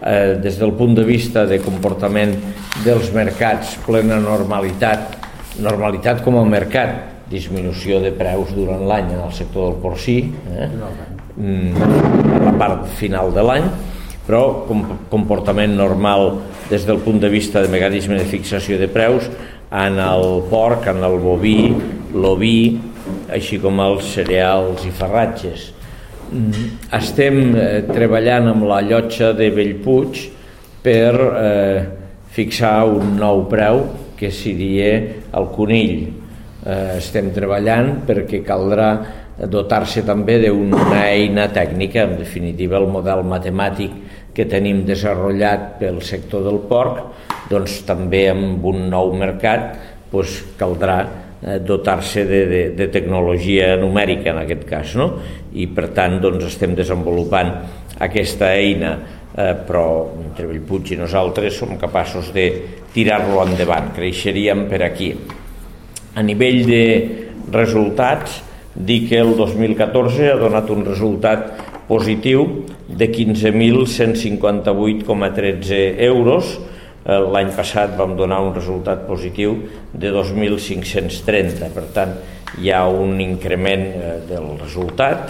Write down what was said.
des del punt de vista de comportament dels mercats, plena normalitat com a mercat, disminució de preus durant l'any en el sector del porcí, a la part final de l'any, però comportament normal des del punt de vista de mecanisme de fixació de preus en el porc, en el boví, l'oví, així com els cereals i farratges. Estem treballant amb la llotja de Bellpuig per fixar un nou preu que seria el conill. Estem treballant perquè caldrà dotar-se també d'una eina tècnica, en definitiva el model matemàtic que tenim desenvolupat pel sector del porc, doncs també amb un nou mercat caldrà dotar-se de tecnologia numèrica en aquest cas, no? I per tant estem desenvolupant aquesta eina, però entre Bellpuig i nosaltres som capaços de tirar-lo endavant, creixeríem per aquí. A nivell de resultats, dir que el 2014 ha donat un resultat positiu de 15.158,13 euros. L'any passat vam donar un resultat positiu de 2.530, per tant hi ha un increment del resultat